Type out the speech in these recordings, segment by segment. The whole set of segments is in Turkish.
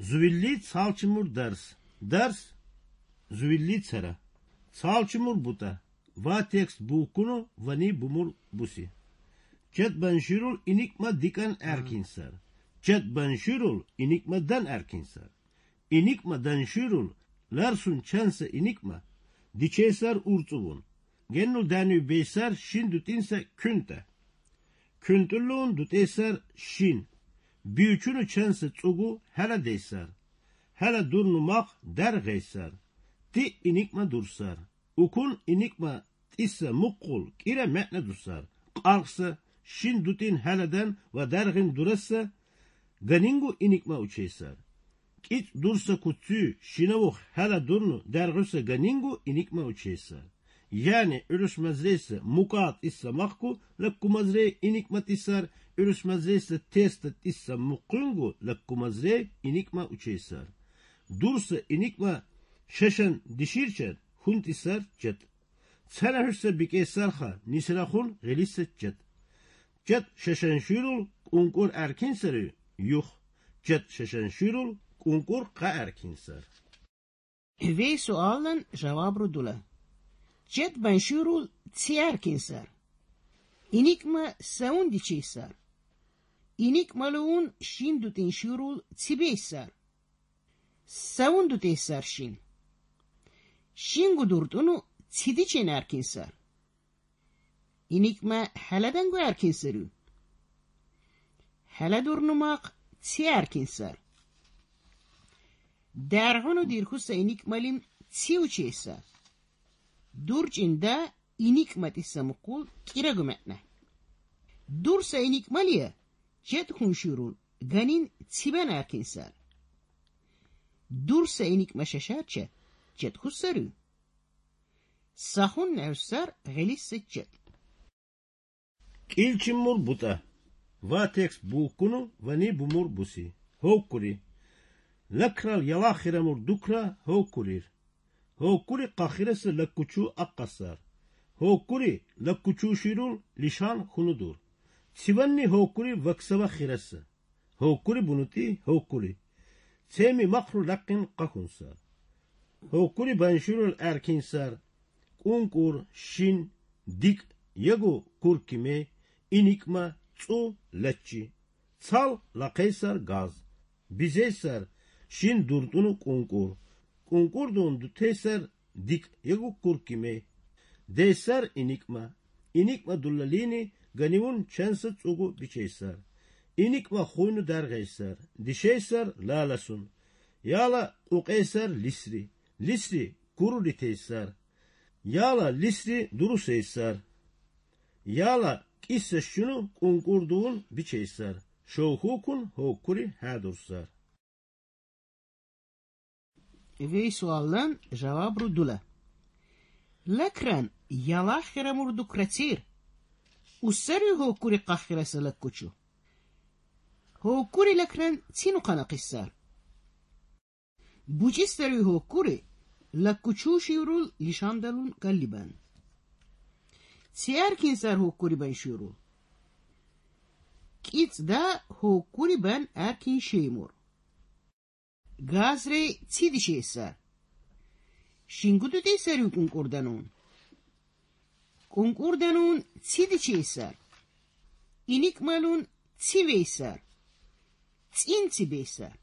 Züvillit salçımur ders. Ders züvillit sera. Salçımur buta. Va tekst bukunu vani bumur busi. Cet benşirul inikma dikan erkinsar. Cet benşirul inikma dan erkinsar. İnikma danşirul larsun çense inikma. Diçeser urtuvun. Gennu danü beyser şin dutinse künte. Küntülluğun duteser şin. Büyüçünü çense tsugu hele deyser. Hele durnumak der geyser. Ti inikma dursar. Ukun inikma isse mukkul kire metne dursar. Qalksa şin dutin heleden ve dergin durassa ganingu inikma uçeysar. Kit dursa kutsu şinavuk hele durnu dergirse ganingu inikma uçeysar. Yani ürüşmezreyse mukat isse makku lekkumazrey inikma tisar. Ürüşmezreyse testet isse mukungu lekkumazrey inikma uçeysar. Dursa inikma şeşen dişirçen hun tisar cet. Sana hüsse bikeysarha nisrahun gelisse cet. Cet şeşen şirul unkur erkinseri yuh. Cet şeşen şirul unkur ka erkinsar. Ve sualın cevabı dula. Cet ben şirul ti erkinsar. İnikma saun diçeysar. İnikmaluun şin dutin şirul ti beysar. Saun duteysar şin. Şin gudurtunu ti diçen erkinsar. İnikma heleden gu erkinsarı. Hele durnumak ti erkinsar. Derhunu dirhusa inikmalim ti uçeysar. Durcinde inikmat ise mukul kira gümetne. Dursa inikmaliye cet hunşurul ganin tiben erkinsar. Dursa inikma şaşarça cet hussarı. Sahun nevsar gelisse cet. İlçimur buta. Va tekst bukunu vani bumur busi. Hokuri. Lekral yalahiremur dukra hokurir. Hokuri kahiresi lekkuçu akkasar. Hokuri lekkuçu şirul lişan hunudur. Sivanni hokuri vaksava khiresi. Hokuri bunuti hokuri. Semi makru lakin kahunsar. Hokuri banşirul erkinsar. Unkur şin dik yagu kurkime inikma tsu leçi. Sal la kaysar gaz. Bizeysar şin durdunu kunkur. Kunkurdun duteysar dik yagu kurkime. Deysar inikma. İnikma dullalini ganivun çense tsugu biçeysar. İnikma huynu dergeysar. Dişeysar lalasun. Yala uqeysar lisri. Lisri kuru diteysar. Yala lisri duruseysar. Yala kisse şunu kunkurduğun biçeysar. Şohukun hokuri hadursar. Ve suallan cevabı dula. Lekran yalahira murdu kratir. Usarı hokuri kahirası lekkuçu. Hokuri lekran tinu kana kissar. Bucistarı hokuri lekkuçu şiurul lişandalun galliban. Siyerkinsar hokuri ben şiurul. Kits da hokuri ben erkin şeymur. Gazre ti dişeysar. Şingudu deysar yukun kurdanun. Kunkurdanun ti dişeysar. İnikmalun ti veysar. Tin ti beysar.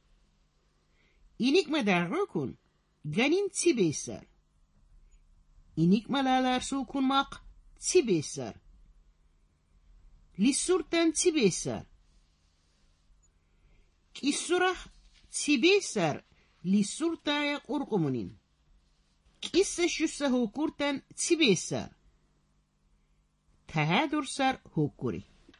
İnikma derrokun ganin ti beysar. İnikmalalar sokunmak ti beysar. Lissurtan ti beysar. Kissurah ti beysar lissurtaya kurkumunin. Kissa şussa hukurtan ti beysar. Tahadursar hukuri.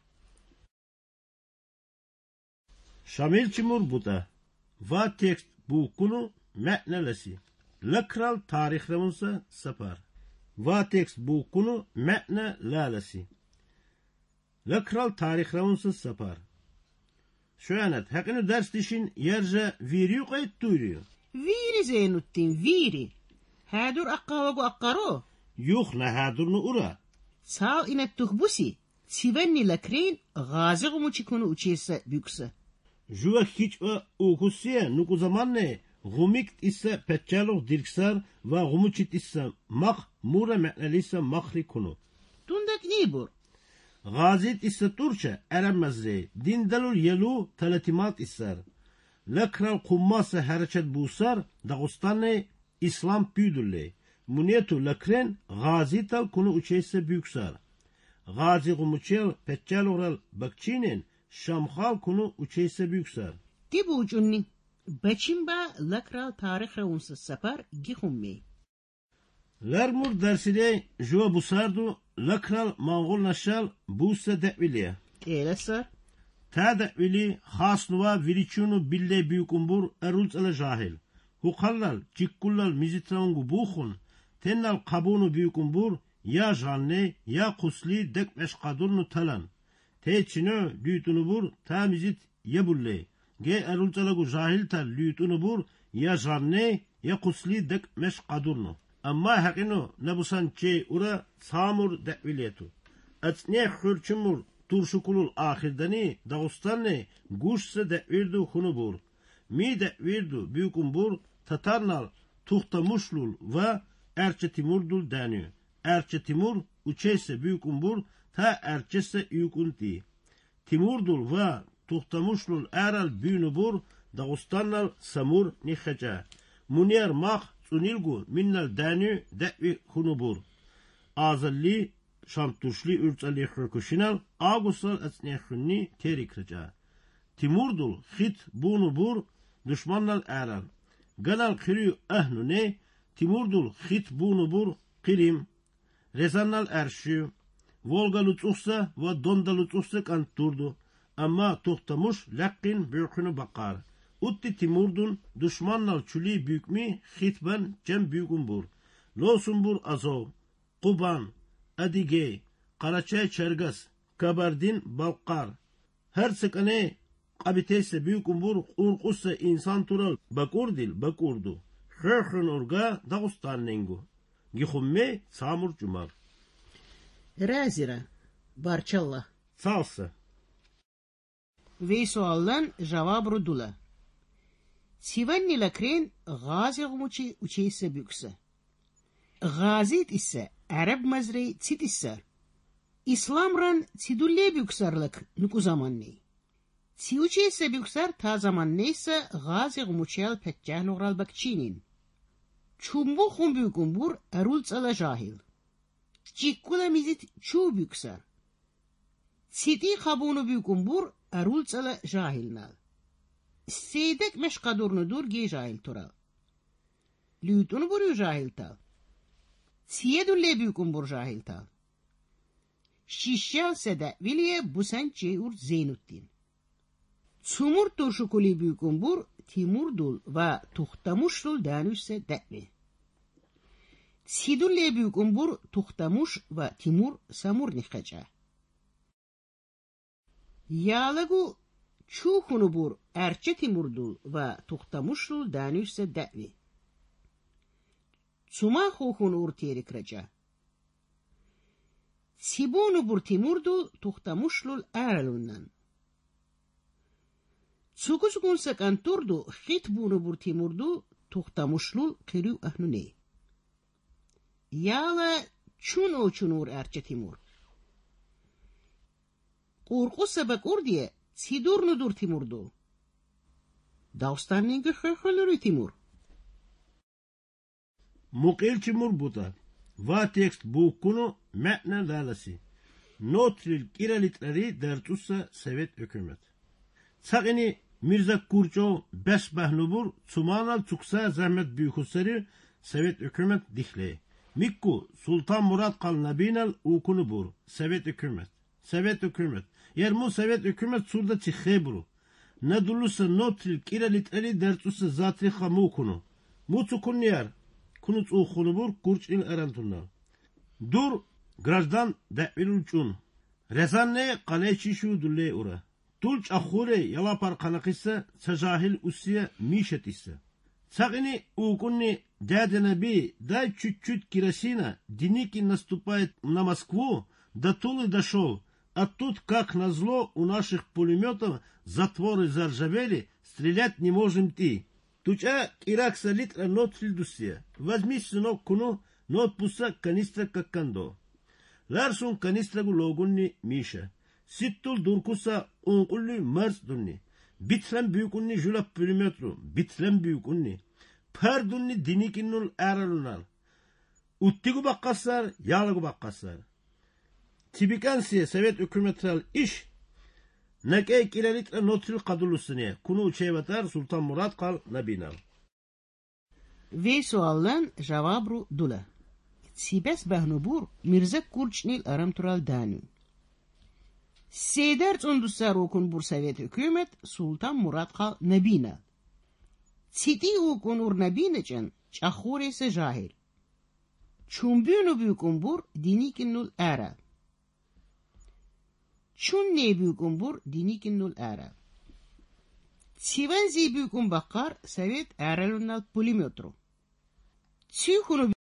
Şamil çimur buta. Va tekst bukunu me'nelesi. Lekral tarihlemunsa sapar. Va tekst bukunu me'ne lalesi. Lekral tarihlemunsa sapar. Şöyanet, hakını ders dişin yerce viriyor kayıt duyuruyor. Viri Zeynuttin, viri. Hadur akkavagu akkaro. Yuh ne hadurnu ura. Sağ inet tuhbusi. Sivenni lekrein gazıgı mu çıkunu uçeyse bükse. Жува хичва ухусия, нуку заманне, гумикт исса печчалух дирксар ва гумучит исса мах мура me'nelisa mahri kunu. Tundak nibur. Gazit ise Turçe eremezre, dindalul yelu teletimat iser. Lekral kummasa harekat busar, Dağıstan'ı İslam büyüdülle. Muniyetu lekren gazital kunu uçeyse büyüksar. Gazi gumuçel peçel oral bakçinin şamhal kunu uçeyse büyüksar. Tibu ucunni. Bachimba lakral tarih unsa sapar gihummi. Lermur dersile jua busardu lekral Mağol naşal busa deviliye. Sar. Ta devili hasnuva viriçunu bille büyükumbur erulç ala jahil. Hukallal cikkullal mizitrangu bukhun tennal kabunu büyükumbur ya janne ya kusli dekmeş kadurnu talan. Teçino lütunu bur ta mizit yebulle. Ge erulç ala jahil tal lütunu bur ya janne ya kusli dekmeş kadurnu. Amma hakino nabusan çe ura samur deviliyetu. Atne hürçümur turşukulul ahirdani Dağıstan'ı guşsa devirdu hunubur. Mi devirdu büyükumbur Tatarnal tuhtamuşlul ve Erçe Timurdul deniyor. Erçe Timur uçeyse büyükumbur ta erçese yükunti. Timurdul ve tuhtamuşlul eral büyünubur Dağıstan'al samur nihaca. Munyer mah sunilgu minnal deniyor devi hunubur. Azalli Şamtuşli ürtsali hırkuşinal Ağustal esnehünni terik rica. Timurdul hit bunu bur düşmannal eral. Galal kiriyu ehnune Timurdul hit bunu bur kirim. Rezannal erşi. Volga lütufsa ve Donda lütufsa kanturdu. Ama tohtamuş lakkin büyükünü bakar. Utti Timurdun düşmannal çuli büyükmi hitben cem büyükün bur. Losun bur azov. Kuban. Adige, Karaçay Çergas, Kabardin Balkar. Her sıkane kabiteyse büyük umbur urkussa insan tural bakurdil bakurdu. Hırhın urga Dağıstan nengu. Gihumme samur cumar. Razira. Barçallah. Salsa. Ve suallan cevap rudula. Sivanni lakren gazi gumuçi uçeyse büyükse. Gazit ise Arap mazrey çit ise. İslamran çidulle büyüksarlık nuku zamanni. Çi uçeyse büyüksar ta zaman neyse gazi gumuçel peccah logral bakçinin. Çumbu khun büyükumbur erul çala jahil. Cikkula mizit çu büyüksar. Çiti kabunu büyükumbur erul çala jahil nal. Seydek meşkadurnu dur ge jahil tural. Lütunu buru jahil tal. Siyedulle büyükumbur jahil tal. Şişyal sede viliye busen çeyur Zeynuttin. Sumur turşukuli büyükumbur Timurdul ve tuhtamuşlul danüsse de'mi. Sidulle büyükumbur tuhtamuş ve Timur samur nikaca. Yalagu çuhunubur erçe Timurdul ve tuhtamuşlul danüsse de'mi. Suma huhun urtiyerik raca. Sibonu bur Timurdul tuhtamuşlul aralunnan. Sukusukun sakanturdu hit bunu bur Timurdu tuhtamuşlul kiriu ahnune. Yala çun çunur erçe Timur. Kurku sabak urdiye sidurnudur Timurdu. Dağıstan nenge hırhırları Timur. Mukil Timur buta. Va tekst bukunu me'ne lalasi. Notril kiralitleri dertussa Sovet hükümet. Sakini Mirza Kurçov besbahnubur Sumanal çuksa zahmet büyükusları Sovet hükümet dihle. Mikku Sultan Murat Kal Nabinal ukunubur Sovet hükümet. Sovet hükümet. Yermu Sovet hükümet surda çikhebru. Nadulusa notril kiralitleri dertussa zatri hamukunu. Mutukun yer. Kunut ukunubur kurçil erantunna. Dur grazdan de'vilul çun. Rezanne kaleçişu dulle ura. Tulç ahhure yalapar kanakissa sajahil ussiye mişet isse. Sakini ukunni dadena bi da çüt kiresina diniki наступает на Москву, да Тулы дошел, А тут, как назло, у наших пулеметов затворы заржавели, стрелять не можем идти. Туча киракса литра нот фильдусия. Возьми, сынок, куну, нот пуса канистра как кандо. Ларсун канистра гулогунни Миша. Ситтул дуркуса ункулли марс дунни. Битлем büyükunni julap pülümetru. Bitlem büyükunni. Perdunni dinikinnul eralunal. Uttigu bakkaslar, yağlıgu bakkaslar. Tibikansiye Sovet hükümetel iş. Neke kilelitre notil kadulusuniye. Kunu uçevatar Sultan Murat kal nabinal. Ve suallan cevabru dula. Sibes behnubur Mirza Kurçnil aramtural danun. Seyder undusar okun bur Sovet hükümet Sultan Murat kal nabinal. Siti okun ur nabinacan çahore se jahir. Çumbünu büyükun bur dinikinnul eral. Çun ne büyükun bur dinikinnul eral. Sivan zi büyükun bakar Sovet eralunal polimetro. Tühunu